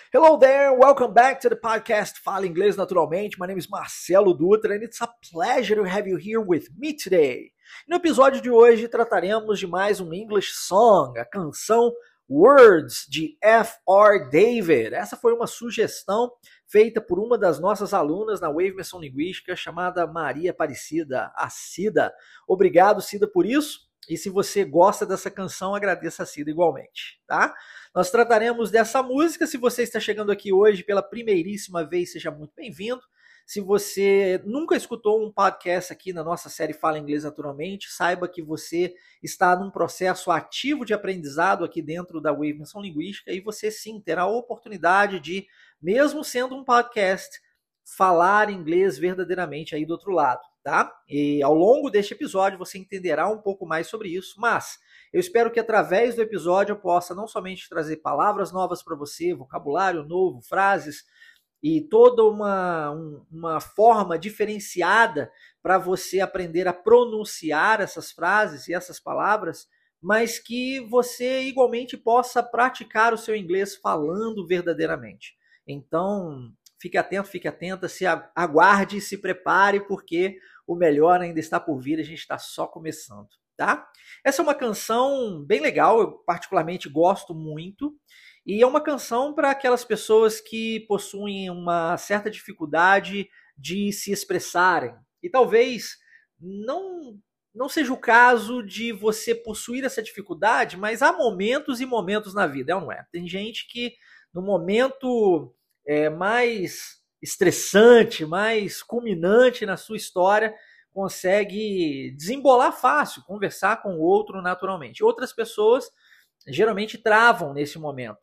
Hello there, welcome back to the podcast Fala Inglês Naturalmente. My name is Marcelo Dutra and it's a pleasure to have you here with me today. No episódio de hoje trataremos de mais um English song, a canção Words de F.R. David. Essa foi uma sugestão feita por uma das nossas alunas na Wave Imersão Linguística chamada Maria Aparecida, a Cida. Obrigado, Cida, por isso. E se você gosta dessa canção, agradeça a Cida igualmente, tá? Nós trataremos dessa música. Se você está chegando aqui hoje pela primeiríssima vez, seja muito bem-vindo. Se você nunca escutou um podcast aqui na nossa série Fala Inglês Naturalmente, saiba que você está num processo ativo de aprendizado aqui dentro da Wave Imersão Linguística e você sim terá a oportunidade de, mesmo sendo um podcast, falar inglês verdadeiramente aí do outro lado, tá? E ao longo deste episódio você entenderá um pouco mais sobre isso, mas eu espero que através do episódio eu possa não somente trazer palavras novas para você, vocabulário novo, frases e toda uma forma diferenciada para você aprender a pronunciar essas frases e essas palavras, mas que você igualmente possa praticar o seu inglês falando verdadeiramente. Então, fique atento, fique atenta, se aguarde e se prepare, porque o melhor ainda está por vir, a gente está só começando, tá? Essa é uma canção bem legal, eu particularmente gosto muito, e é uma canção para aquelas pessoas que possuem uma certa dificuldade de se expressarem. E talvez não seja o caso de você possuir essa dificuldade, mas há momentos e momentos na vida, não é? Tem gente que no momento mais estressante, mais culminante na sua história, consegue desembolar fácil, conversar com o outro naturalmente. Outras pessoas geralmente travam nesse momento.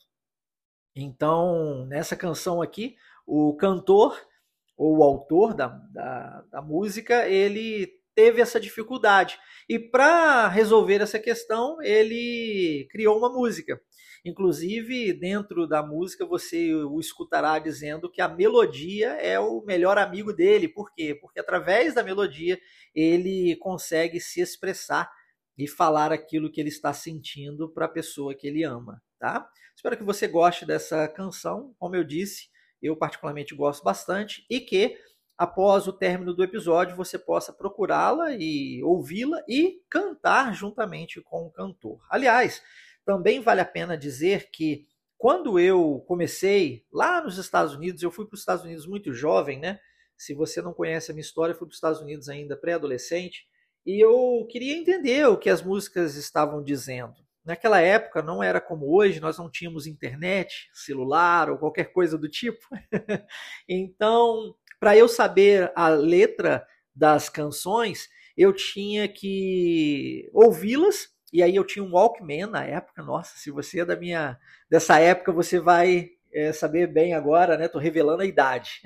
Então, nessa canção aqui, o cantor ou o autor da música, ele teve essa dificuldade. E para resolver essa questão, ele criou uma música. Inclusive, dentro da música, você o escutará dizendo que a melodia é o melhor amigo dele. Por quê? Porque através da melodia ele consegue se expressar e falar aquilo que ele está sentindo para a pessoa que ele ama, tá? Espero que você goste dessa canção. Como eu disse, eu particularmente gosto bastante e que após o término do episódio você possa procurá-la e ouvi-la e cantar juntamente com o cantor. Aliás, também vale a pena dizer que quando eu comecei lá nos Estados Unidos, eu fui para os Estados Unidos muito jovem, né? Se você não conhece a minha história, eu fui para os Estados Unidos ainda pré-adolescente e eu queria entender o que as músicas estavam dizendo. Naquela época não era como hoje, nós não tínhamos internet, celular ou qualquer coisa do tipo. Então, para eu saber a letra das canções, eu tinha que ouvi-las. E aí eu tinha um Walkman na época. Nossa, se você é dessa época, você vai saber bem agora, né? Tô revelando a idade.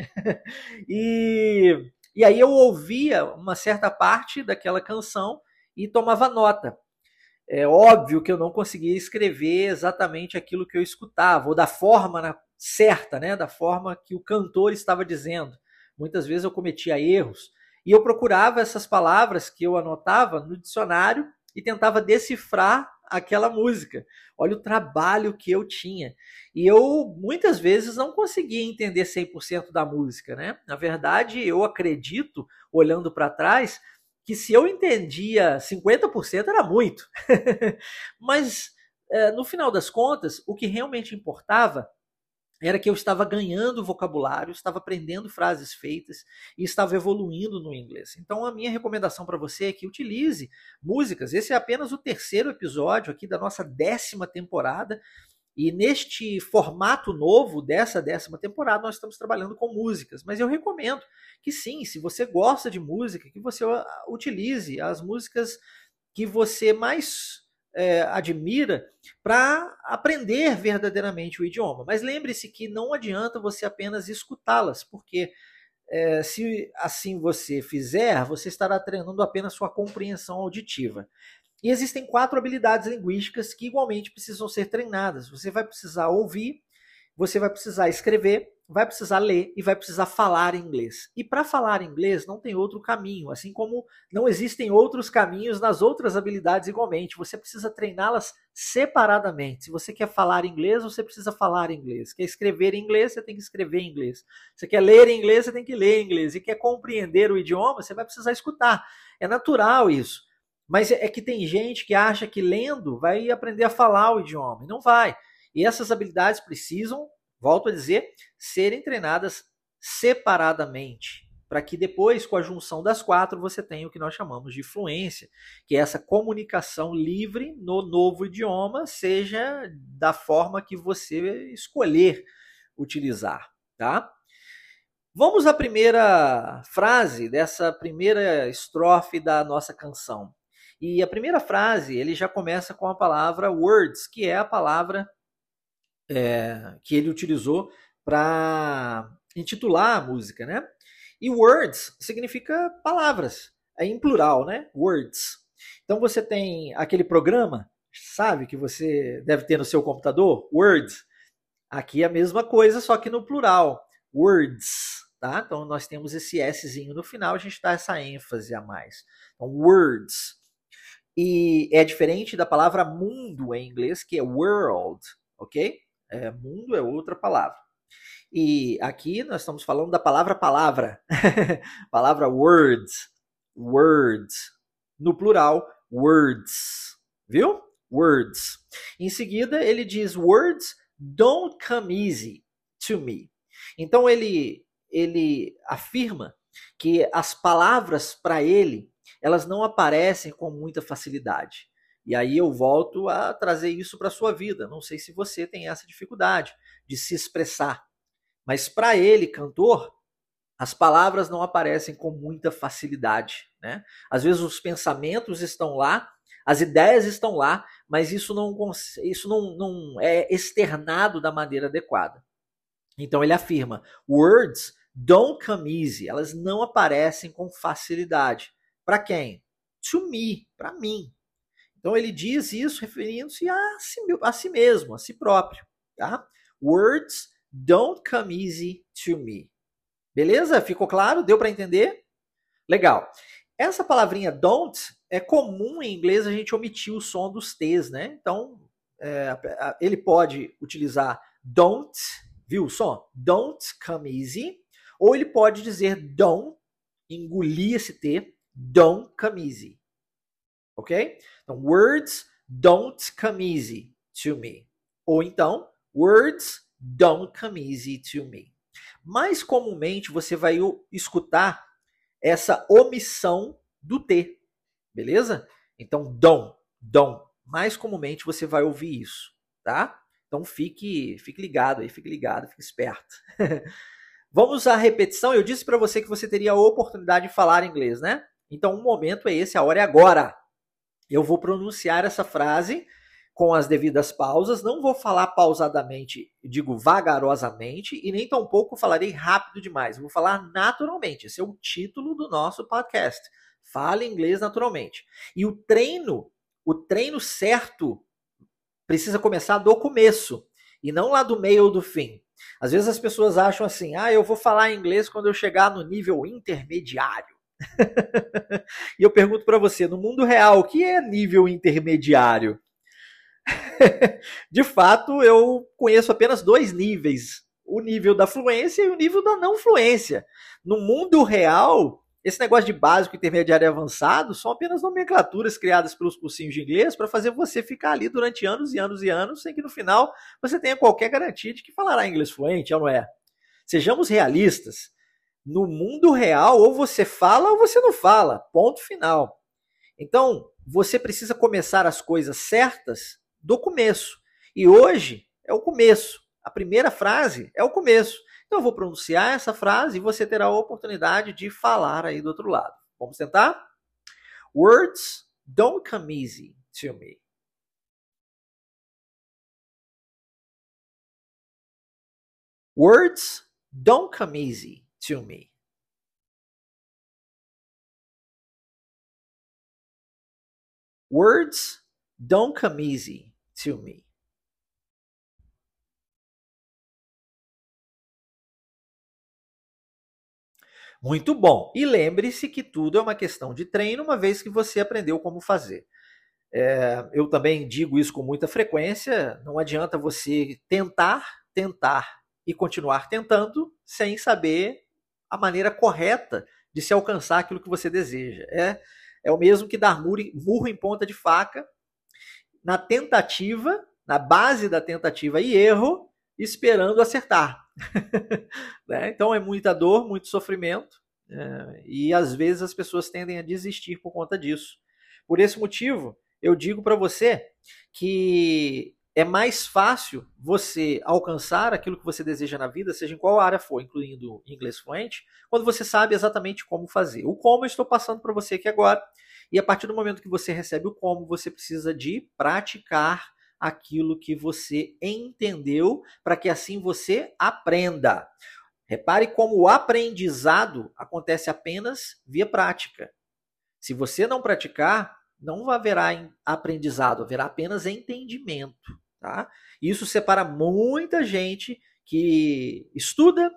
E aí eu ouvia uma certa parte daquela canção e tomava nota. É óbvio que eu não conseguia escrever exatamente aquilo que eu escutava, ou da forma certa, né? Da forma que o cantor estava dizendo. Muitas vezes eu cometia erros. E eu procurava essas palavras que eu anotava no dicionário e tentava decifrar aquela música. Olha o trabalho que eu tinha. E eu, muitas vezes, não conseguia entender 100% da música, né? Na verdade, eu acredito, olhando para trás, que se eu entendia 50% era muito. Mas, no final das contas, o que realmente importava era que eu estava ganhando vocabulário, estava aprendendo frases feitas e estava evoluindo no inglês. Então a minha recomendação para você é que utilize músicas. Esse é apenas o terceiro episódio aqui da nossa 10ª temporada. E neste formato novo dessa 10ª temporada, nós estamos trabalhando com músicas. Mas eu recomendo que sim, se você gosta de música, que você utilize as músicas que você mais admira para aprender verdadeiramente o idioma. Mas lembre-se que não adianta você apenas escutá-las, porque se assim você fizer, você estará treinando apenas sua compreensão auditiva. E existem 4 habilidades linguísticas que igualmente precisam ser treinadas. Você vai precisar ouvir, você vai precisar escrever, vai precisar ler e vai precisar falar inglês. E para falar inglês não tem outro caminho, assim como não existem outros caminhos nas outras habilidades igualmente. Você precisa treiná-las separadamente. Se você quer falar inglês, você precisa falar inglês. Quer escrever em inglês, você tem que escrever em inglês. Você quer ler em inglês, você tem que ler em inglês. E quer compreender o idioma, você vai precisar escutar. É natural isso. Mas é que tem gente que acha que lendo vai aprender a falar o idioma. E não vai. E essas habilidades precisam, volto a dizer, serem treinadas separadamente, para que depois, com a junção das quatro, você tenha o que nós chamamos de fluência, que é essa comunicação livre no novo idioma, seja da forma que você escolher utilizar, tá? Vamos à primeira frase dessa primeira estrofe da nossa canção. E a primeira frase, ele já começa com a palavra words, que é a palavra que ele utilizou para intitular a música, né? E words significa palavras, é em plural, né? Words. Então você tem aquele programa, sabe, que você deve ter no seu computador, Words. Aqui é a mesma coisa, só que no plural, words, tá? Então nós temos esse Szinho no final, a gente dá essa ênfase a mais. Então, words. E é diferente da palavra mundo em inglês, que é world, ok? Mundo é outra palavra. E aqui nós estamos falando da palavra palavra. Palavra words. Words. No plural, words. Viu? Words. Em seguida, ele diz words don't come easy to me. Então ele afirma que as palavras para ele, elas não aparecem com muita facilidade. E aí eu volto a trazer isso para a sua vida. Não sei se você tem essa dificuldade de se expressar. Mas para ele, cantor, as palavras não aparecem com muita facilidade, né? Às vezes os pensamentos estão lá, as ideias estão lá, mas isso não é externado da maneira adequada. Então ele afirma, words don't come easy, elas não aparecem com facilidade. Para quem? To me, para mim. Então ele diz isso referindo-se a si mesmo, a si próprio. Tá? Words don't come easy to me. Beleza? Ficou claro? Deu para entender? Legal. Essa palavrinha don't é comum em inglês a gente omitir o som dos T's, né? Então ele pode utilizar don't, viu o som? Don't come easy. Ou ele pode dizer don't, engolir esse T, don't come easy. Ok? Então, words don't come easy to me. Ou então, words don't come easy to me. Mais comumente, você vai escutar essa omissão do T. Beleza? Então, don't. Mais comumente, você vai ouvir isso. Tá? Então, fique ligado aí, fique esperto. Vamos à repetição. Eu disse para você que você teria a oportunidade de falar inglês, né? Então, o momento é esse, a hora é agora. Eu vou pronunciar essa frase com as devidas pausas, não vou falar pausadamente, digo vagarosamente, e nem tampouco falarei rápido demais. Eu vou falar naturalmente. Esse é o título do nosso podcast. Fale inglês naturalmente. E o treino certo precisa começar do começo e não lá do meio ou do fim. Às vezes as pessoas acham assim, eu vou falar inglês quando eu chegar no nível intermediário. E eu pergunto para você, no mundo real, o que é nível intermediário? De fato, eu conheço apenas dois níveis, o nível da fluência e o nível da não fluência. No mundo real, esse negócio de básico, intermediário e avançado são apenas nomenclaturas criadas pelos cursinhos de inglês para fazer você ficar ali durante anos e anos e anos, sem que no final você tenha qualquer garantia de que falará inglês fluente, ou não é? Sejamos realistas. No mundo real, ou você fala ou você não fala. Ponto final. Então, você precisa começar as coisas certas do começo. E hoje é o começo. A primeira frase é o começo. Então, eu vou pronunciar essa frase e você terá a oportunidade de falar aí do outro lado. Vamos tentar? Words don't come easy to me. Words don't come easy to me. Words don't come easy to me. Muito bom. E lembre-se que tudo é uma questão de treino, uma vez que você aprendeu como fazer. Eu também digo isso com muita frequência. Não adianta você tentar e continuar tentando sem saber a maneira correta de se alcançar aquilo que você deseja. É o mesmo que dar murro em ponta de faca na tentativa, na base da tentativa e erro, esperando acertar. Né? Então é muita dor, muito sofrimento, e às vezes as pessoas tendem a desistir por conta disso. Por esse motivo, eu digo para você que é mais fácil você alcançar aquilo que você deseja na vida, seja em qual área for, incluindo inglês fluente, quando você sabe exatamente como fazer. O como eu estou passando para você aqui agora, e a partir do momento que você recebe o como, você precisa de praticar aquilo que você entendeu, para que assim você aprenda. Repare como o aprendizado acontece apenas via prática. Se você não praticar, não haverá aprendizado, haverá apenas entendimento. Tá? Isso separa muita gente que estuda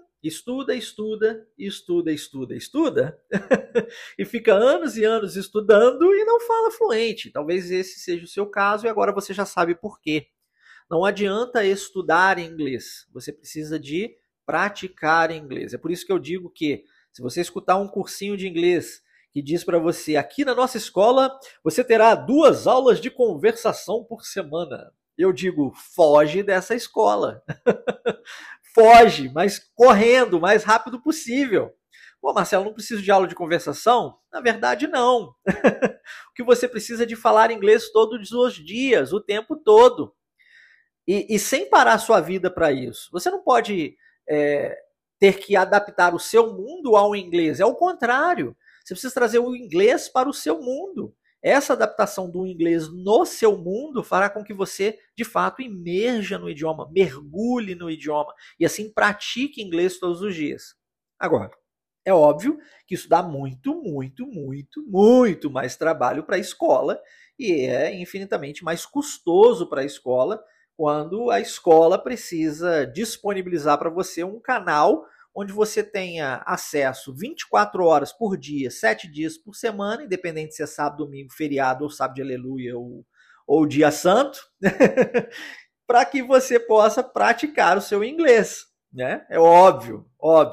e fica anos e anos estudando e não fala fluente. Talvez esse seja o seu caso e agora você já sabe por quê. Não adianta estudar inglês, você precisa de praticar inglês. É por isso que eu digo que se você escutar um cursinho de inglês que diz para você, aqui na nossa escola você terá 2 aulas de conversação por semana. Eu digo, foge dessa escola. Foge, mas correndo o mais rápido possível. Pô, Marcelo, não preciso de aula de conversação? Na verdade, não. O que você precisa é de falar inglês todos os dias, o tempo todo. E sem parar a sua vida para isso. Você não pode ter que adaptar o seu mundo ao inglês. É o contrário. Você precisa trazer o inglês para o seu mundo. Essa adaptação do inglês no seu mundo fará com que você, de fato, imerja no idioma, mergulhe no idioma e assim pratique inglês todos os dias. Agora, é óbvio que isso dá muito mais trabalho para a escola e é infinitamente mais custoso para a escola quando a escola precisa disponibilizar para você um canal onde você tenha acesso 24 horas por dia, 7 dias por semana, independente se é sábado, domingo, feriado, ou sábado de aleluia, ou dia santo, para que você possa praticar o seu inglês. Né? É óbvio.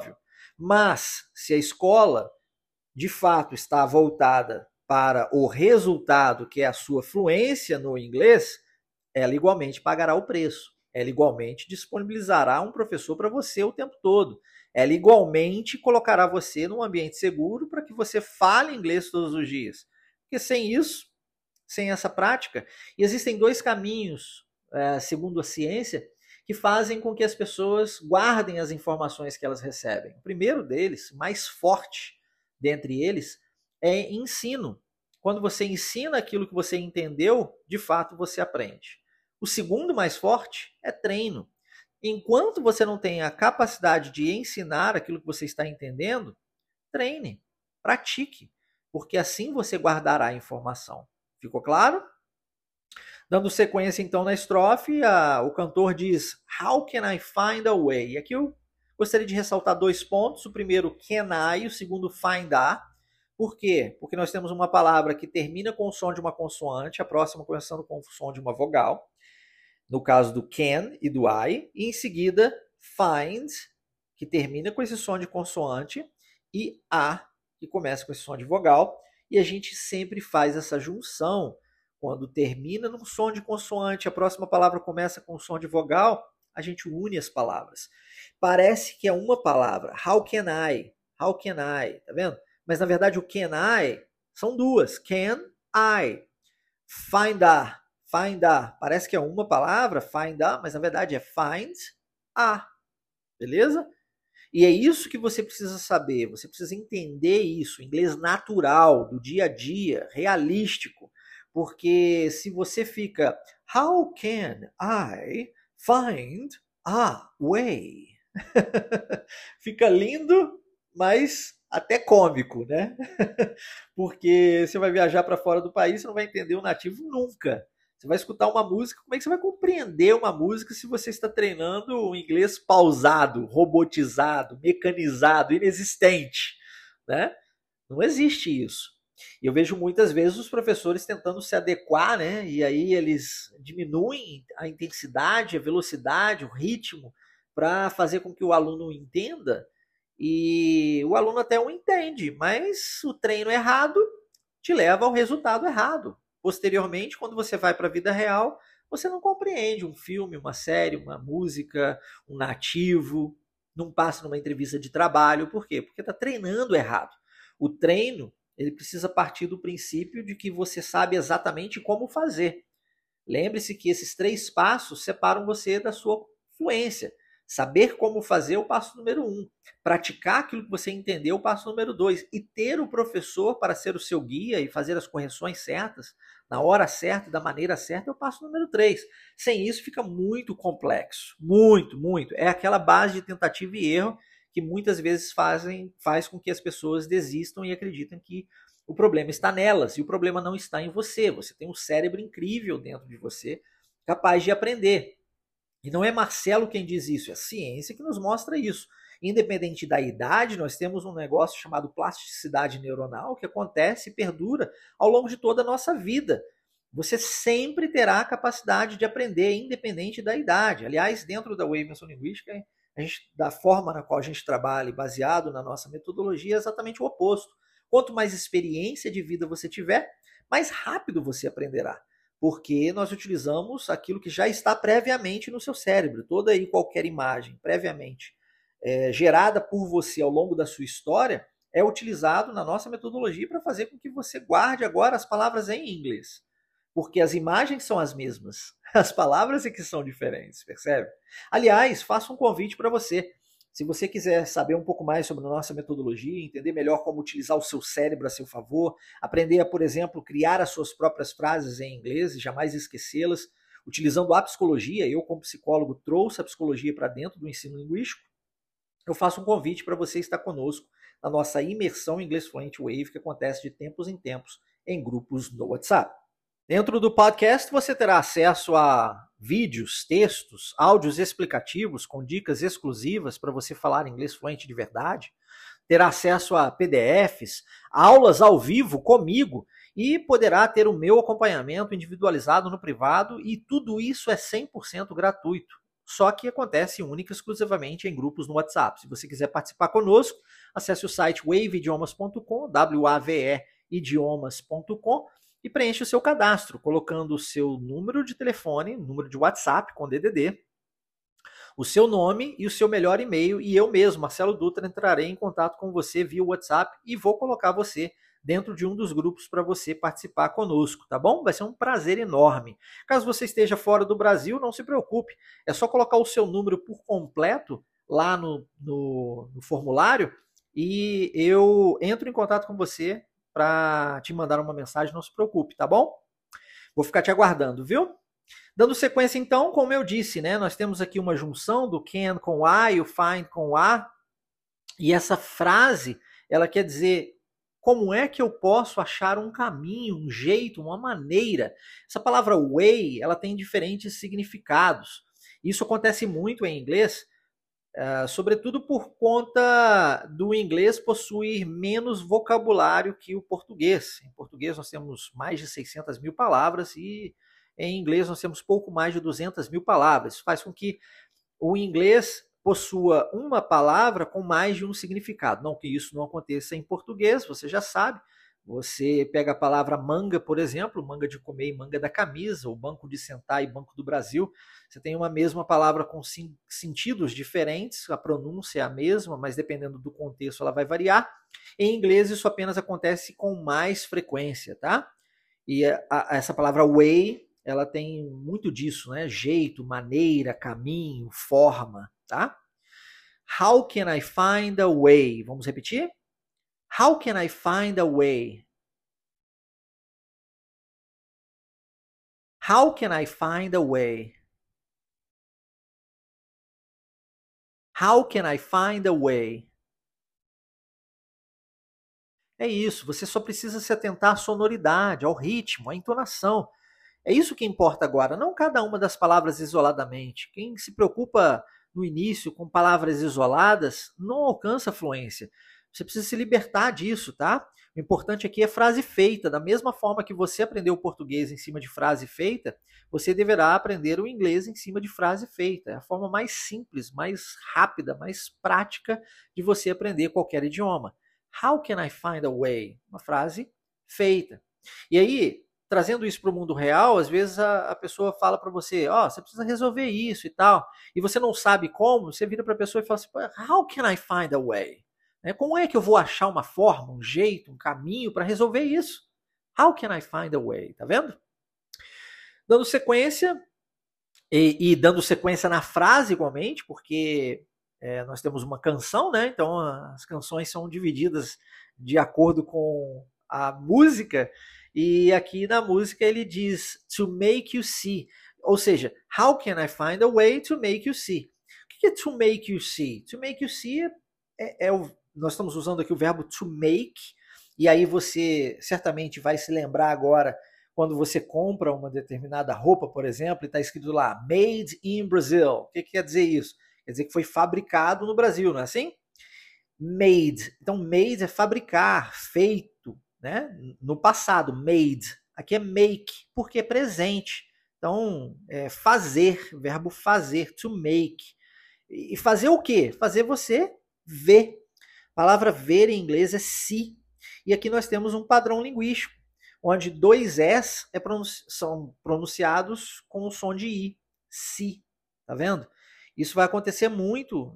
Mas, se a escola, de fato, está voltada para o resultado, que é a sua fluência no inglês, ela igualmente pagará o preço. Ela igualmente disponibilizará um professor para você o tempo todo. Ela igualmente colocará você num ambiente seguro para que você fale inglês todos os dias. Porque sem isso, sem essa prática, e existem 2 caminhos, segundo a ciência, que fazem com que as pessoas guardem as informações que elas recebem. O primeiro deles, mais forte dentre eles, é ensino. Quando você ensina aquilo que você entendeu, de fato você aprende. O segundo mais forte é treino. Enquanto você não tem a capacidade de ensinar aquilo que você está entendendo, treine, pratique, porque assim você guardará a informação. Ficou claro? Dando sequência então na estrofe, o cantor diz: How can I find a way? E aqui eu gostaria de ressaltar 2 pontos. O primeiro, can I, o segundo, find a. Por quê? Porque nós temos uma palavra que termina com o som de uma consoante, a próxima começando com o som de uma vogal. No caso do can e do I, e em seguida find, que termina com esse som de consoante, e a, que começa com esse som de vogal, e a gente sempre faz essa junção. Quando termina num som de consoante, a próxima palavra começa com um som de vogal, a gente une as palavras. Parece que é uma palavra, how can I, tá vendo? Mas na verdade o can I são 2, can I, find a, parece que é uma palavra, find a, mas na verdade é find a, beleza? E é isso que você precisa saber, você precisa entender isso, inglês natural, do dia a dia, realístico, porque se você fica, how can I find a way? Fica lindo, mas até cômico, né? Porque você vai viajar para fora do país, você não vai entender o nativo nunca. Você vai escutar uma música, como é que você vai compreender uma música se você está treinando um inglês pausado, robotizado, mecanizado, inexistente? né? Não existe isso. E eu vejo muitas vezes os professores tentando se adequar, né? E aí eles diminuem a intensidade, a velocidade, o ritmo para fazer com que o aluno entenda. E o aluno até o entende, mas o treino errado te leva ao resultado errado. Posteriormente, quando você vai para a vida real, você não compreende um filme, uma série, uma música, um nativo, não passa numa entrevista de trabalho. Por quê? Porque está treinando errado. O treino, ele precisa partir do princípio de que você sabe exatamente como fazer. Lembre-se que esses 3 passos separam você da sua fluência. Saber como fazer é o passo número 1. Praticar aquilo que você entendeu é o passo número 2. E ter o professor para ser o seu guia e fazer as correções certas, na hora certa e da maneira certa, é o passo número 3. Sem isso fica muito complexo. Muito, muito. É aquela base de tentativa e erro que muitas vezes faz com que as pessoas desistam e acreditem que o problema está nelas e o problema não está em você. Você tem um cérebro incrível dentro de você, capaz de aprender. E não é Marcelo quem diz isso, é a ciência que nos mostra isso. Independente da idade, nós temos um negócio chamado plasticidade neuronal que acontece e perdura ao longo de toda a nossa vida. Você sempre terá a capacidade de aprender, independente da idade. Aliás, dentro da Wave Linguística, da forma na qual a gente trabalha, baseado na nossa metodologia, é exatamente o oposto. Quanto mais experiência de vida você tiver, mais rápido você aprenderá. Porque nós utilizamos aquilo que já está previamente no seu cérebro. Toda e qualquer imagem previamente gerada por você ao longo da sua história é utilizado na nossa metodologia para fazer com que você guarde agora as palavras em inglês. Porque as imagens são as mesmas, as palavras é que são diferentes, percebe? Aliás, faço um convite para você. Se você quiser saber um pouco mais sobre a nossa metodologia, entender melhor como utilizar o seu cérebro a seu favor, aprender a, por exemplo, criar as suas próprias frases em inglês e jamais esquecê-las, utilizando a psicologia, eu como psicólogo trouxe a psicologia para dentro do ensino linguístico, eu faço um convite para você estar conosco na nossa imersão em Inglês Fluente Wave, que acontece de tempos em tempos em grupos no WhatsApp. Dentro do podcast você terá acesso a vídeos, textos, áudios explicativos com dicas exclusivas para você falar inglês fluente de verdade. Terá acesso a PDFs, aulas ao vivo comigo e poderá ter o meu acompanhamento individualizado no privado e tudo isso é 100% gratuito. Só que acontece única e exclusivamente em grupos no WhatsApp. Se você quiser participar conosco, acesse o site waveidiomas.com, W-A-V-E idiomas.com, e preencha o seu cadastro, colocando o seu número de telefone, número de WhatsApp com DDD, o seu nome e o seu melhor e-mail, e eu mesmo, Marcelo Dutra, entrarei em contato com você via WhatsApp e vou colocar você dentro de um dos grupos para você participar conosco, tá bom? Vai ser um prazer enorme. Caso você esteja fora do Brasil, não se preocupe, é só colocar o seu número por completo lá no formulário e eu entro em contato com você para te mandar uma mensagem, não se preocupe, tá bom? Vou ficar te aguardando, viu? Dando sequência então, como eu disse, né, nós temos aqui uma junção do can com I, o find com a, e essa frase, ela quer dizer como é que eu posso achar um caminho, um jeito, uma maneira. Essa palavra way, ela tem diferentes significados. Isso acontece muito em inglês, sobretudo por conta do inglês possuir menos vocabulário que o português. Em português nós temos mais de 600 mil palavras e em inglês nós temos pouco mais de 200 mil palavras. Isso faz com que o inglês possua uma palavra com mais de um significado. Não que isso não aconteça em português, você já sabe. Você pega a palavra manga, por exemplo, manga de comer e manga da camisa, ou banco de sentar e banco do Brasil. Você tem uma mesma palavra com sentidos diferentes, a pronúncia é a mesma, mas dependendo do contexto ela vai variar. Em inglês isso apenas acontece com mais frequência, tá? E essa palavra way, ela tem muito disso, né? Jeito, maneira, caminho, forma, tá? How can I find a way? Vamos repetir? How can I find a way? How can I find a way? How can I find a way? É isso, você só precisa se atentar à sonoridade, ao ritmo, à entonação. É isso que importa agora, não cada uma das palavras isoladamente. Quem se preocupa no início com palavras isoladas não alcança fluência. Você precisa se libertar disso, tá? O importante aqui é frase feita. Da mesma forma que você aprendeu o português em cima de frase feita, você deverá aprender o inglês em cima de frase feita. É a forma mais simples, mais rápida, mais prática de você aprender qualquer idioma. How can I find a way? Uma frase feita. E aí, trazendo isso para o mundo real, às vezes a pessoa fala para você, você precisa resolver isso e tal, e você não sabe como, você vira para a pessoa e fala assim, how can I find a way? Como é que eu vou achar uma forma, um jeito, um caminho para resolver isso? How can I find a way? Tá vendo? Dando sequência, e dando sequência na frase igualmente, porque nós temos uma canção, né? Então as canções são divididas de acordo com a música, e aqui na música ele diz to make you see, ou seja, how can I find a way to make you see? O que é to make you see? To make you see nós estamos usando aqui o verbo to make, e aí você certamente vai se lembrar agora quando você compra uma determinada roupa, por exemplo, e está escrito lá Made in Brazil. O que quer dizer isso? Quer dizer que foi fabricado no Brasil, não é assim? Made. Então, made é fabricar, feito, né? No passado, made. Aqui é make, porque é presente. Então, fazer, verbo fazer, to make. E fazer o quê? Fazer você ver. A palavra ver em inglês é see. E aqui nós temos um padrão linguístico, onde dois S são pronunciados com o som de I. See. Tá vendo? Isso vai acontecer muito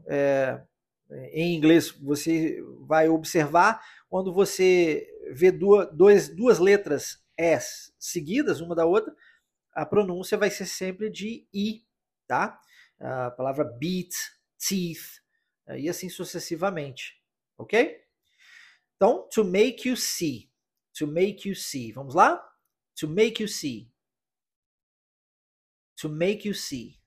em inglês. Você vai observar quando você vê duas letras S seguidas, uma da outra, a pronúncia vai ser sempre de I. Tá? A palavra beat, teeth, e assim sucessivamente. Ok? Então, to make you see. To make you see. Vamos lá? To make you see. To make you see.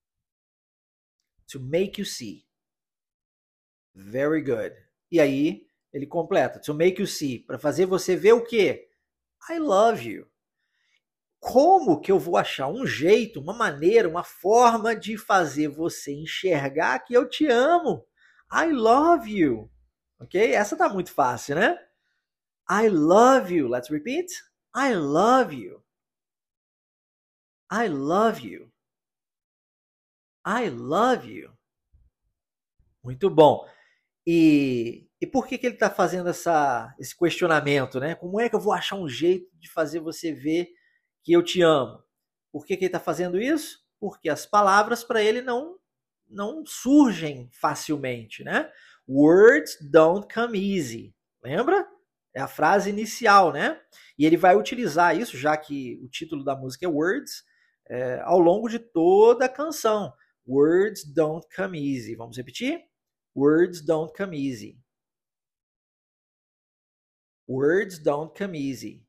To make you see. Very good. E aí, ele completa. To make you see. Para fazer você ver o quê? I love you. Como que eu vou achar um jeito, uma maneira, uma forma de fazer você enxergar que eu te amo? I love you. Ok? Essa tá muito fácil, né? I love you. Let's repeat. I love you. I love you. I love you. Muito bom. E por que ele está fazendo esse questionamento, né? Como é que eu vou achar um jeito de fazer você ver que eu te amo? Por que ele está fazendo isso? Porque as palavras para ele não surgem facilmente, né? Words don't come easy. Lembra? É a frase inicial, né? E ele vai utilizar isso, já que o título da música é Words, ao longo de toda a canção. Words don't come easy. Vamos repetir? Words don't come easy. Words don't come easy.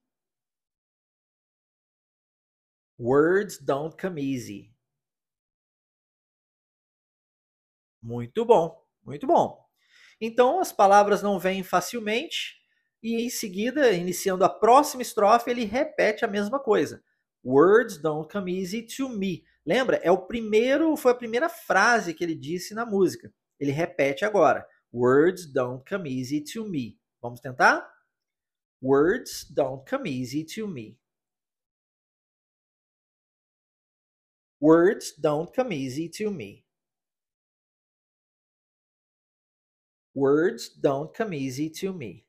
Words don't come easy. Muito bom, muito bom. Então, as palavras não vêm facilmente e em seguida, iniciando a próxima estrofe, ele repete a mesma coisa. Words don't come easy to me. Lembra? Foi a primeira frase que ele disse na música. Ele repete agora. Words don't come easy to me. Vamos tentar? Words don't come easy to me. Words don't come easy to me. Words don't come easy to me.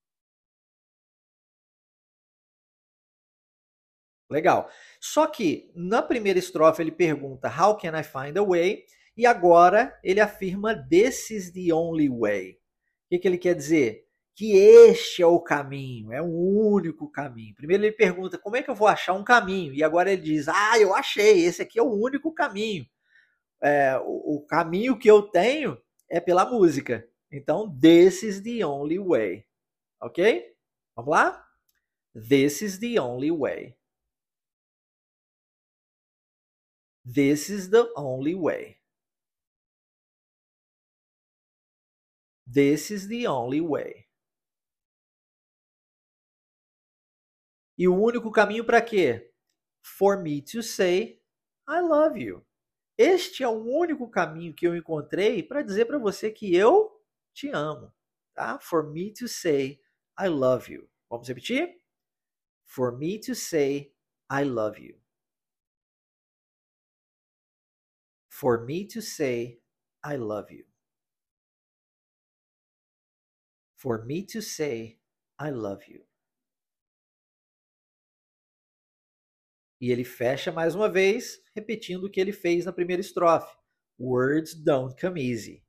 Legal. Só que na primeira estrofe ele pergunta How can I find a way? E agora ele afirma This is the only way. O que ele quer dizer? Que este é o caminho, é o único caminho. Primeiro ele pergunta como é que eu vou achar um caminho? E agora ele diz, eu achei, esse aqui é o único caminho. O caminho que eu tenho é pela música. Então, this is the only way. Ok? Vamos lá? This is the only way. This is the only way. This is the only way. E o único caminho para quê? For me to say I love you. Este é o único caminho que eu encontrei para dizer para você que eu te amo. tá? For me to say I love you. Vamos repetir? For me to say I love you. For me to say I love you. For me to say I love you. E ele fecha mais uma vez, repetindo o que ele fez na primeira estrofe. Words don't come easy.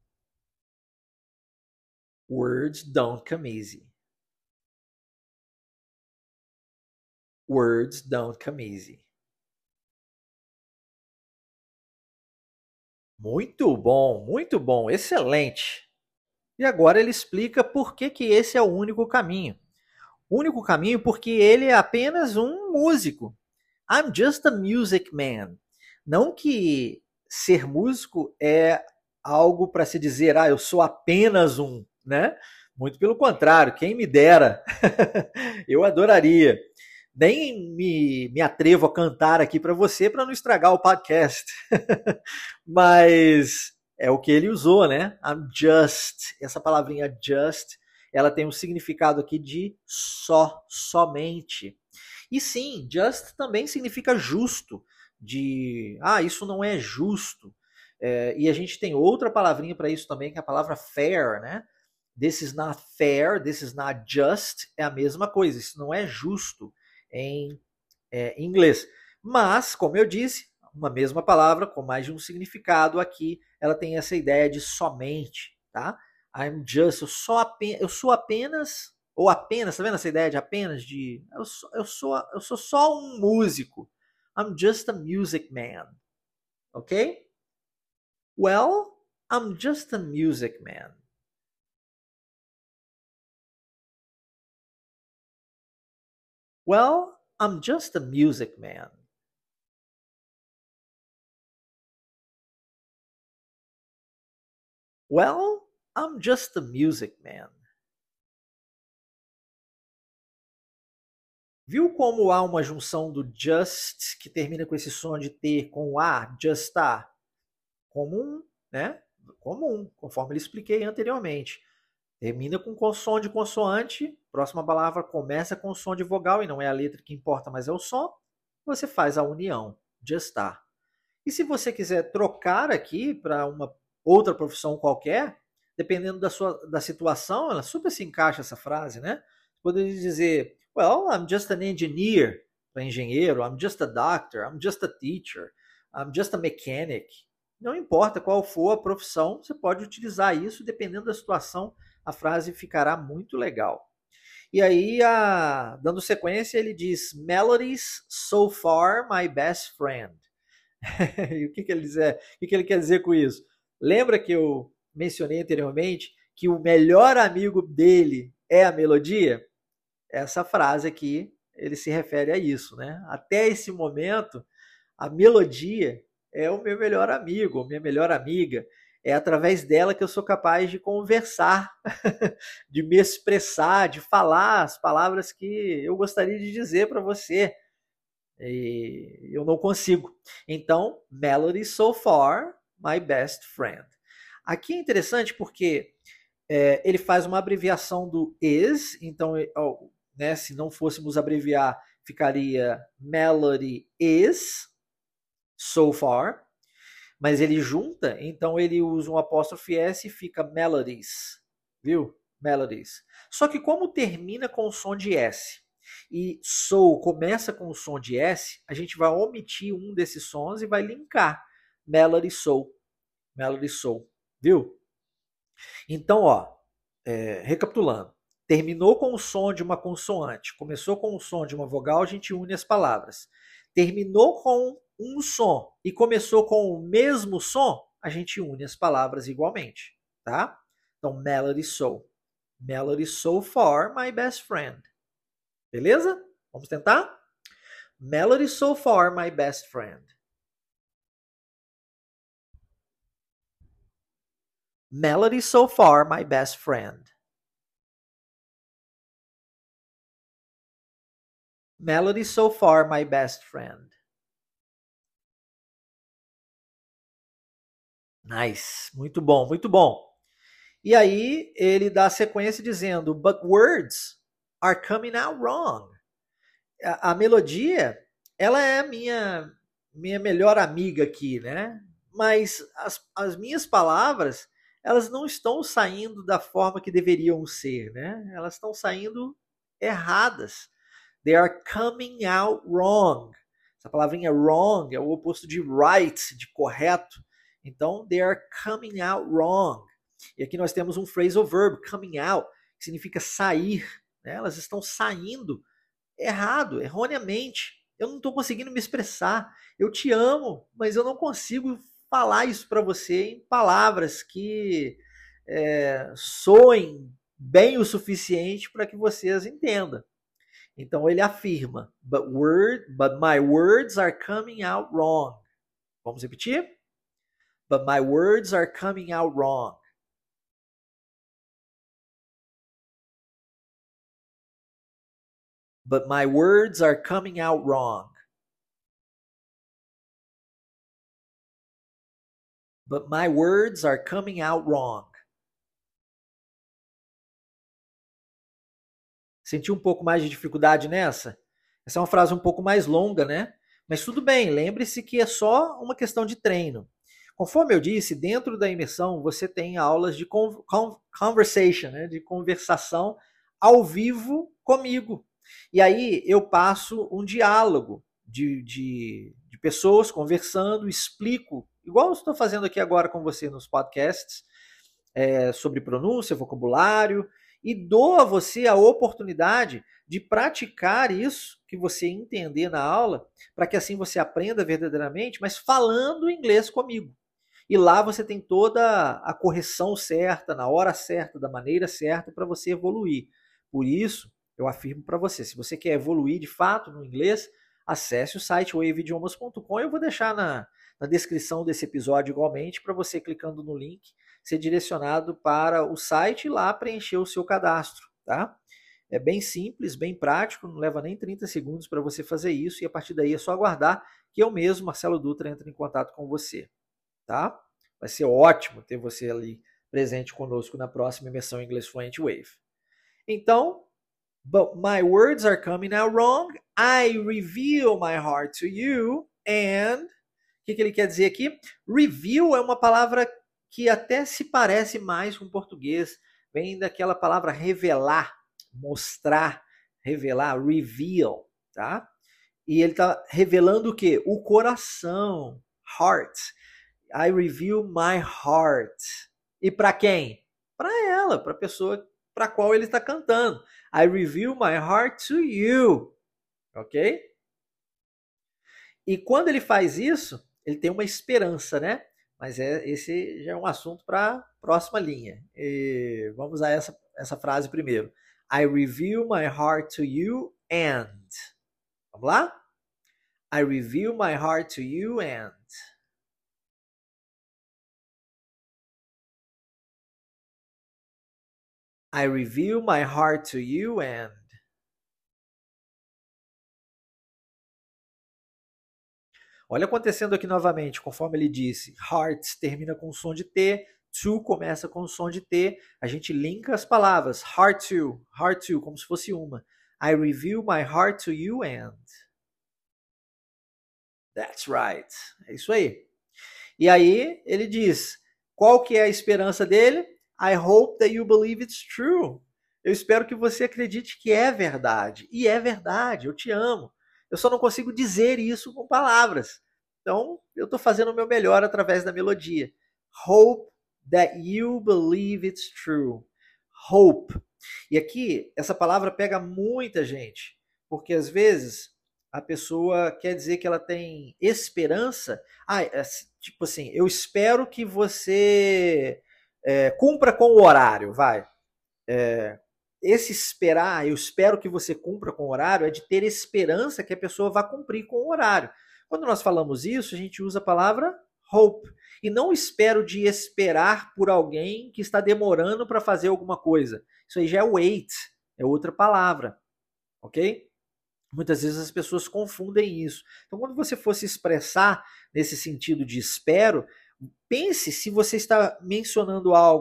Words don't come easy. Words don't come easy. Muito bom, excelente. E agora ele explica por que esse é o único caminho. O único caminho porque ele é apenas um músico. I'm just a music man. Não que ser músico é algo para se dizer, eu sou apenas um, né? Muito pelo contrário, quem me dera. Eu adoraria. Nem me atrevo a cantar aqui para você para não estragar o podcast. Mas é o que ele usou, né? I'm just. Essa palavrinha just, ela tem um significado aqui de somente. E sim, just também significa justo, isso não é justo. E a gente tem outra palavrinha para isso também, que é a palavra fair, né? This is not fair, this is not just, é a mesma coisa, isso não é justo em inglês. Mas, como eu disse, uma mesma palavra com mais de um significado aqui, ela tem essa ideia de somente, tá? I'm just, eu sou apenas, ou apenas, tá vendo essa ideia de apenas, eu sou só um músico. I'm just a music man. Ok? Well, I'm just a music man. Well, I'm just a music man. Well, I'm just a music man. Viu como há uma junção do just, que termina com esse som de T, com o A, just a? Comum, né? Comum, conforme eu expliquei anteriormente. Termina com som de consoante, próxima palavra começa com som de vogal, e não é a letra que importa, mas é o som. Você faz a união, just a. E se você quiser trocar aqui para uma outra profissão qualquer, dependendo da situação, ela super se encaixa essa frase, né? Poderia dizer, well, I'm just an engineer, para engenheiro, I'm just a doctor, I'm just a teacher, I'm just a mechanic. Não importa qual for a profissão, você pode utilizar isso, dependendo da situação, a frase ficará muito legal. E aí, dando sequência, ele diz, Melodies so far my best friend. E o que ele quer dizer com isso? Lembra que eu mencionei anteriormente que o melhor amigo dele é a melodia? Essa frase aqui, ele se refere a isso, né? Até esse momento, a melodia é o meu melhor amigo, minha melhor amiga. É através dela que eu sou capaz de conversar, de me expressar, de falar as palavras que eu gostaria de dizer para você. E eu não consigo. Então, melody so far, my best friend. Aqui é interessante porque ele faz uma abreviação do is, então, né, se não fôssemos abreviar, ficaria melody is so far, mas ele junta, então ele usa um apóstrofe S e fica melodies, viu? Melodies. Só que como termina com o som de S e soul começa com o som de S, a gente vai omitir um desses sons e vai linkar melody soul, viu? Então, recapitulando, terminou com o som de uma consoante, começou com o som de uma vogal, a gente une as palavras. Terminou com um som e começou com o mesmo som, a gente une as palavras igualmente, tá? Então, melody so. Melody so far, my best friend. Beleza? Vamos tentar? Melody so far, my best friend. Melody so far, my best friend. Melody so far, my best friend. Nice. Muito bom, muito bom. E aí ele dá a sequência dizendo, but words are coming out wrong. A melodia, ela é a minha melhor amiga aqui, né? Mas as minhas palavras, elas não estão saindo da forma que deveriam ser, né? Elas estão saindo erradas. They are coming out wrong. Essa palavrinha wrong é o oposto de right, de correto. Então, they are coming out wrong. E aqui nós temos um phrasal verb, coming out, que significa sair. Né? Elas estão saindo errado, erroneamente. Eu não estou conseguindo me expressar. Eu te amo, mas eu não consigo falar isso para você em palavras que soem bem o suficiente para que você as entenda. Então ele afirma, but my words are coming out wrong. Vamos repetir? But my words are coming out wrong. But my words are coming out wrong. But my words are coming out wrong. Senti um pouco mais de dificuldade nessa? Essa é uma frase um pouco mais longa, né? Mas tudo bem, lembre-se que é só uma questão de treino. Conforme eu disse, dentro da imersão você tem aulas de conversation, né? De conversação ao vivo comigo. E aí eu passo um diálogo de pessoas conversando, explico, igual eu estou fazendo aqui agora com você nos podcasts, sobre pronúncia, vocabulário, e dou a você a oportunidade de praticar isso que você entender na aula, para que assim você aprenda verdadeiramente, mas falando inglês comigo. E lá você tem toda a correção certa, na hora certa, da maneira certa, para você evoluir. Por isso, eu afirmo para você, se você quer evoluir de fato no inglês, acesse o site waveidiomas.com. Eu vou deixar na descrição desse episódio igualmente, para você, clicando no link, ser direcionado para o site e lá preencher o seu cadastro, tá? É bem simples, bem prático, não leva nem 30 segundos para você fazer isso, e a partir daí é só aguardar que eu mesmo, Marcelo Dutra, entre em contato com você, tá? Vai ser ótimo ter você ali presente conosco na próxima imersão English Fluent Wave. Então, but my words are coming out wrong, I reveal my heart to you, and... O que ele quer dizer aqui? Reveal é uma palavra que até se parece mais com português. Vem daquela palavra revelar, mostrar, revelar, reveal, tá? E ele está revelando o quê? O coração, heart. I reveal my heart. E para quem? Para ela, para a pessoa para a qual ele está cantando. I reveal my heart to you. Ok? E quando ele faz isso, ele tem uma esperança, né? Mas esse já é um assunto para a próxima linha. E vamos a essa frase primeiro. I reveal my heart to you and... Vamos lá? I reveal my heart to you and... I reveal my heart to you and... Olha acontecendo aqui novamente, conforme ele disse, heart termina com som de T, to começa com som de T, a gente linka as palavras, heart to, como se fosse uma. I reveal my heart to you and... That's right. É isso aí. E aí ele diz, qual que é a esperança dele? I hope that you believe it's true. Eu espero que você acredite que é verdade. E é verdade, eu te amo. Eu só não consigo dizer isso com palavras. Então, eu estou fazendo o meu melhor através da melodia. Hope that you believe it's true. Hope. E aqui, essa palavra pega muita gente. Porque, às vezes, a pessoa quer dizer que ela tem esperança. Tipo assim, eu espero que você cumpra com o horário, vai. Esse esperar, eu espero que você cumpra com o horário, é de ter esperança que a pessoa vá cumprir com o horário. Quando nós falamos isso, a gente usa a palavra hope. E não espero de esperar por alguém que está demorando para fazer alguma coisa. Isso aí já é wait, é outra palavra, ok? Muitas vezes as pessoas confundem isso. Então, quando você for se expressar nesse sentido de espero, pense se você está mencionando algo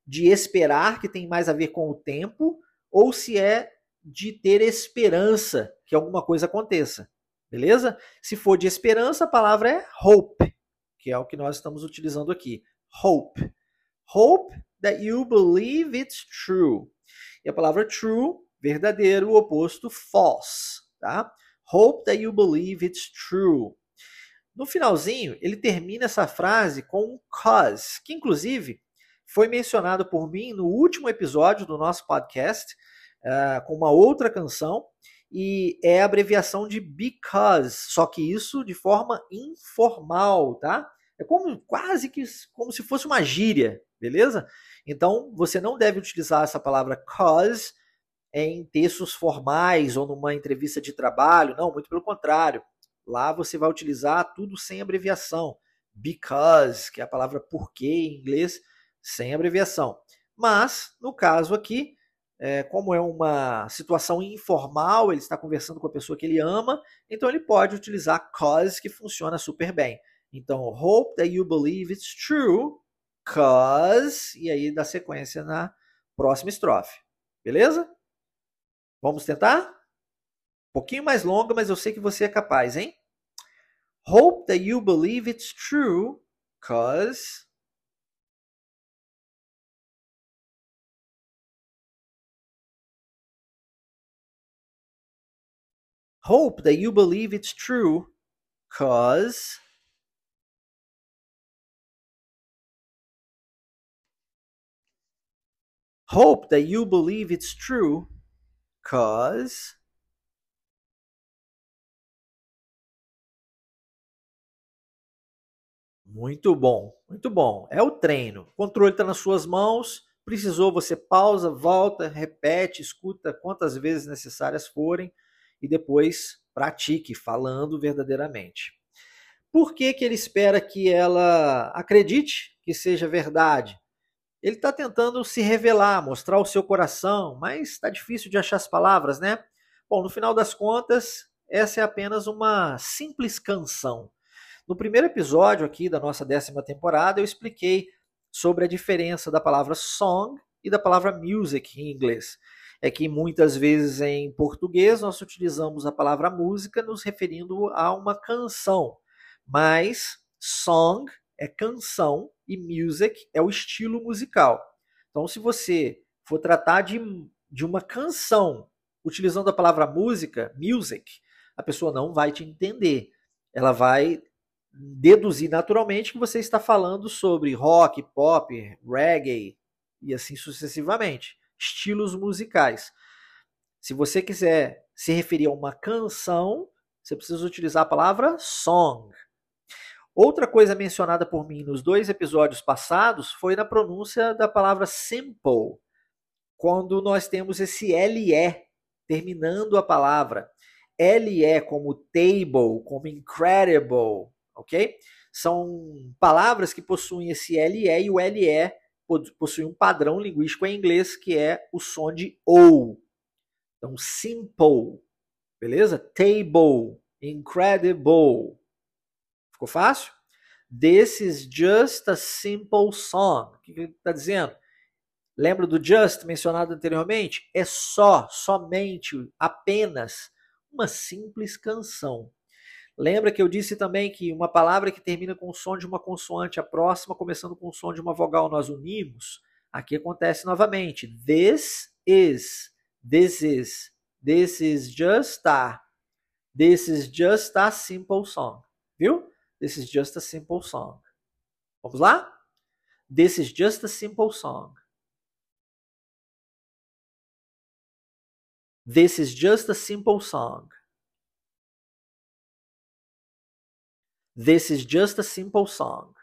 de esperar, que tem mais a ver com o tempo, ou se é de ter esperança que alguma coisa aconteça. Beleza? Se for de esperança, a palavra é hope, que é o que nós estamos utilizando aqui. Hope. Hope that you believe it's true. E a palavra true, verdadeiro, o oposto, false. Tá? Hope that you believe it's true. No finalzinho, ele termina essa frase com um cause, que inclusive foi mencionado por mim no último episódio do nosso podcast, com uma outra canção, e é a abreviação de because, só que isso de forma informal, tá? É quase que como se fosse uma gíria, beleza? Então, você não deve utilizar essa palavra cause em textos formais ou numa entrevista de trabalho, não, muito pelo contrário. Lá você vai utilizar tudo sem abreviação. Because, que é a palavra porquê em inglês, sem abreviação. Mas, no caso aqui, como é uma situação informal, ele está conversando com a pessoa que ele ama, então ele pode utilizar cause, que funciona super bem. Então, hope that you believe it's true, cause, e aí dá sequência na próxima estrofe. Beleza? Vamos tentar? Um pouquinho mais longa, mas eu sei que você é capaz, hein? Hope that you believe it's true, cause hope that you believe it's true, cause hope that you believe it's true, cause muito bom, muito bom. É o treino. O controle está nas suas mãos. Precisou, você pausa, volta, repete, escuta quantas vezes necessárias forem e depois pratique falando verdadeiramente. Por que ele espera que ela acredite que seja verdade? Ele está tentando se revelar, mostrar o seu coração, mas está difícil de achar as palavras, né? Bom, no final das contas, essa é apenas uma simples canção. No primeiro episódio aqui da nossa 10ª temporada, eu expliquei sobre a diferença da palavra song e da palavra music em inglês. É que muitas vezes em português nós utilizamos a palavra música nos referindo a uma canção, mas song é canção e music é o estilo musical. Então, se você for tratar de uma canção utilizando a palavra música, music, a pessoa não vai te entender. Ela vai deduzir naturalmente que você está falando sobre rock, pop, reggae e assim sucessivamente, estilos musicais. Se você quiser se referir a uma canção, você precisa utilizar a palavra song. Outra coisa mencionada por mim nos 2 episódios passados foi na pronúncia da palavra simple, quando nós temos esse LE terminando a palavra. LE como table, como incredible, ok? São palavras que possuem esse LE e o LE possui um padrão linguístico em inglês que é o som de OU. Então, simple, beleza? Table, incredible. Ficou fácil? This is just a simple song. O que ele está dizendo? Lembra do just mencionado anteriormente? É somente, apenas uma simples canção. Lembra que eu disse também que uma palavra que termina com o som de uma consoante, a próxima começando com o som de uma vogal, nós unimos? Aqui acontece novamente. This is just a. This is just a simple song. Viu? This is just a simple song. Vamos lá? This is just a simple song. This is just a simple song. This is just a simple song.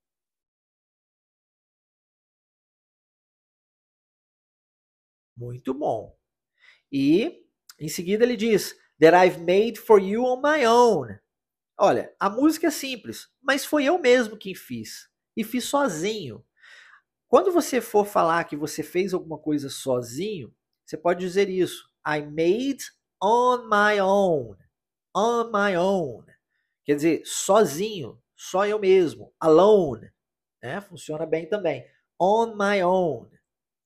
Muito bom. E em seguida ele diz that I've made for you on my own. Olha, a música é simples, mas foi eu mesmo quem fiz. E fiz sozinho. Quando você for falar que você fez alguma coisa sozinho, você pode dizer isso. I made on my own. On my own. Quer dizer, sozinho, só eu mesmo. Alone. Funciona bem também. On my own.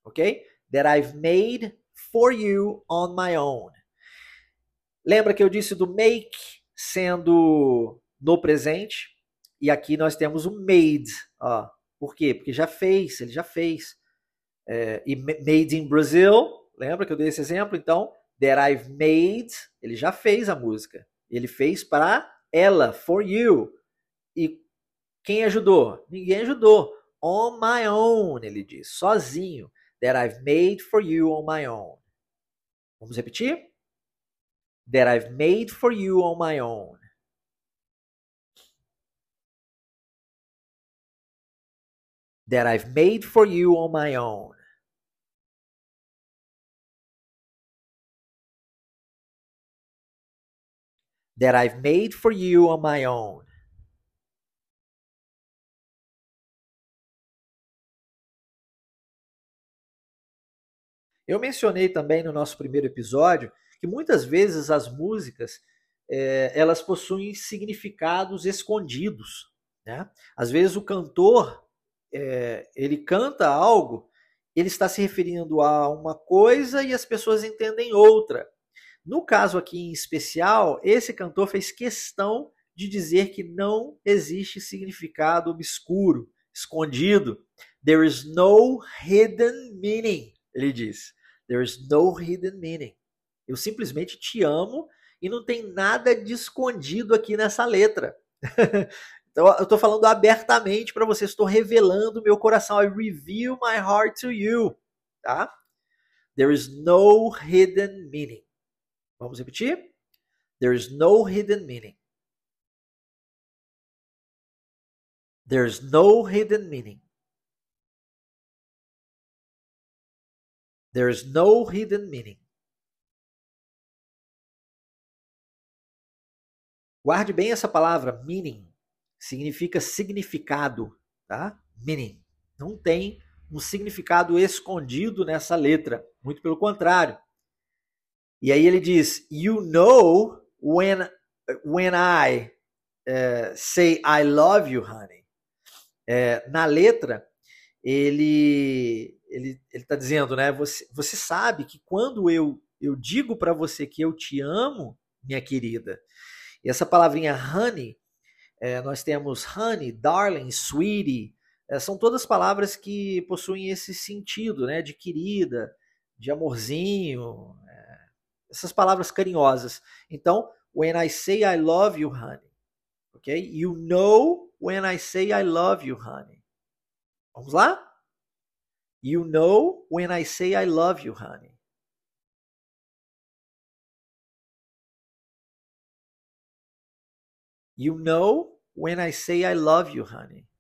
ok? That I've made for you on my own. Lembra que eu disse do make sendo no presente? E aqui nós temos o made. Ó. Por quê? Porque já fez, ele já fez. E made in Brazil, lembra que eu dei esse exemplo? Então, that I've made, ele já fez a música. Ele fez para ela, for you. E quem ajudou? Ninguém ajudou. On my own, ele diz, sozinho. That I've made for you on my own. Vamos repetir? That I've made for you on my own. That I've made for you on my own. That I've made for you on my own. Eu mencionei também no nosso primeiro episódio que muitas vezes as músicas elas possuem significados escondidos, né? Às vezes o cantor ele canta algo, ele está se referindo a uma coisa e as pessoas entendem outra. No caso aqui em especial, esse cantor fez questão de dizer que não existe significado obscuro, escondido. There is no hidden meaning, ele diz. There is no hidden meaning. Eu simplesmente te amo e não tem nada de escondido aqui nessa letra. Então eu estou falando abertamente para você, estou revelando meu coração. I reveal my heart to you. Tá? There is no hidden meaning. Vamos repetir? There is no hidden meaning. There is no hidden meaning. There is no hidden meaning. Guarde bem essa palavra, meaning. Significa significado, tá? Meaning. Não tem um significado escondido nessa letra. Muito pelo contrário. E aí ele diz, you know when I say I love you, honey. Na letra, ele está dizendo, né? Você sabe que quando eu digo para você que eu te amo, minha querida, e essa palavrinha honey, nós temos honey, darling, sweetie, são todas palavras que possuem esse sentido, né? De querida, de amorzinho, essas palavras carinhosas. Então, when I say I love you, honey, ok? You know when I say I love you, honey. Vamos lá? You know when I say I love you, honey. You know when I say I love you, honey.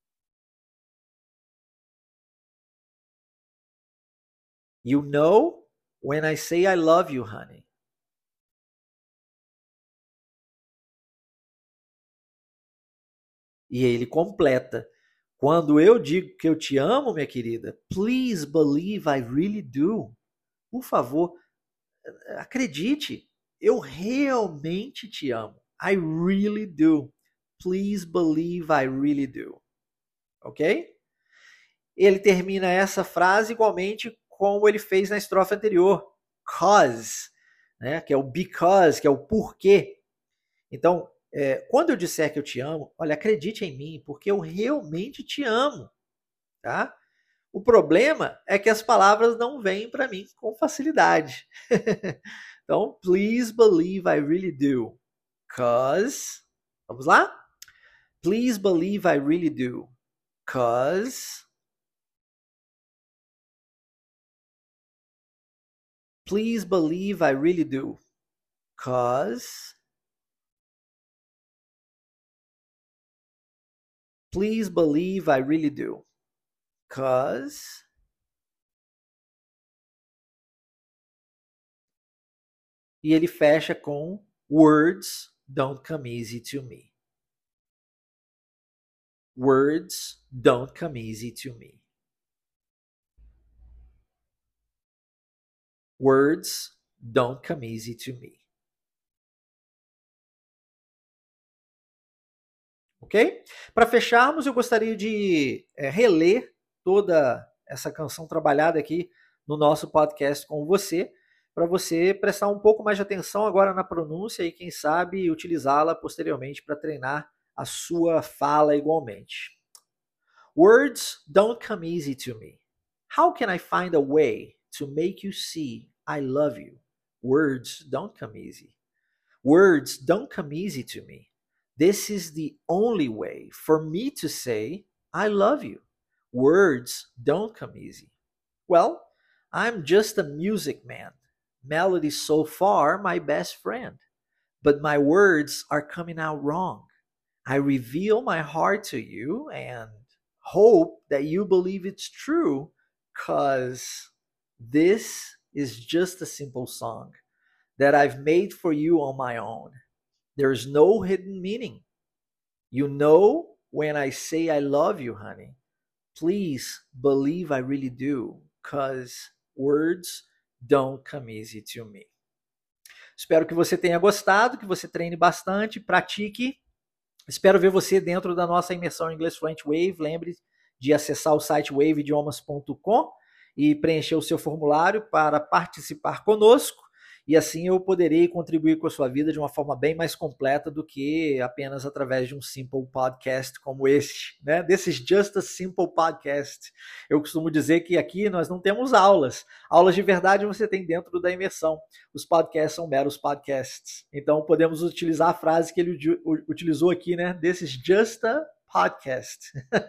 You know when I say I love you, honey. E ele completa. Quando eu digo que eu te amo, minha querida, please believe I really do. Por favor, acredite, eu realmente te amo. I really do. Please believe I really do. Ok? Ele termina essa frase igualmente como ele fez na estrofe anterior. Cause, né? Que é o because, que é o porquê. Então, quando eu disser que eu te amo, olha, acredite em mim, porque eu realmente te amo. Tá? O problema é que as palavras não vêm para mim com facilidade. Então, please believe I really do. Cause, vamos lá? Please believe I really do. Cause, please believe I really do. Cause, please believe I really do. Cause, e ele fecha com words don't come easy to me. Words don't come easy to me. Words don't come easy to me. Ok? Para fecharmos, eu gostaria de reler toda essa canção trabalhada aqui no nosso podcast com você, para você prestar um pouco mais de atenção agora na pronúncia e, quem sabe, utilizá-la posteriormente para treinar a sua fala igualmente. Words don't come easy to me. How can I find a way to make you see I love you? Words don't come easy. Words don't come easy to me. This is the only way for me to say I love you. Words don't come easy. Well, I'm just a music man. Melody so far my best friend. But my words are coming out wrong. I reveal my heart to you and hope that you believe it's true, 'cause this is just a simple song that I've made for you on my own. There's no hidden meaning. You know when I say I love you, honey. Please believe I really do, 'cause words don't come easy to me. Espero que você tenha gostado, que você treine bastante, pratique. Espero ver você dentro da nossa imersão em inglês Fluent Wave. Lembre de acessar o site waveidiomas.com e preencher o seu formulário para participar conosco. E assim eu poderei contribuir com a sua vida de uma forma bem mais completa do que apenas através de um simple podcast como este, né? This is just a simple podcast. Eu costumo dizer que aqui nós não temos aulas. Aulas de verdade você tem dentro da imersão. Os podcasts são meros podcasts. Então podemos utilizar a frase que ele utilizou aqui, né? This is just a podcast.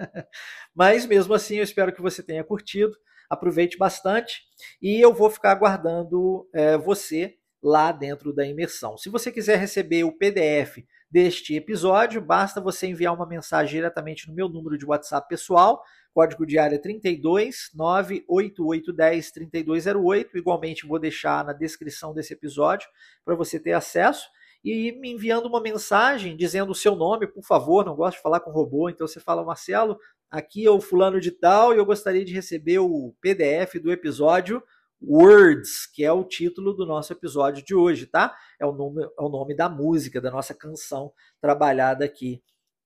Mas mesmo assim eu espero que você tenha curtido. Aproveite bastante e eu vou ficar aguardando você lá dentro da imersão. Se você quiser receber o PDF deste episódio, basta você enviar uma mensagem diretamente no meu número de WhatsApp pessoal, código de área 32 98810 3208. Igualmente vou deixar na descrição desse episódio para você ter acesso. E me enviando uma mensagem dizendo o seu nome, por favor. Não gosto de falar com robô, então você fala: Marcelo, aqui é o fulano de tal e eu gostaria de receber o PDF do episódio Words, que é o título do nosso episódio de hoje, tá? É o nome da música, da nossa canção trabalhada aqui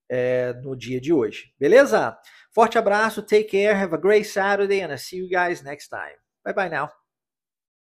no dia de hoje. Beleza? Forte abraço, take care, have a great Saturday and I'll see you guys next time. Bye bye now.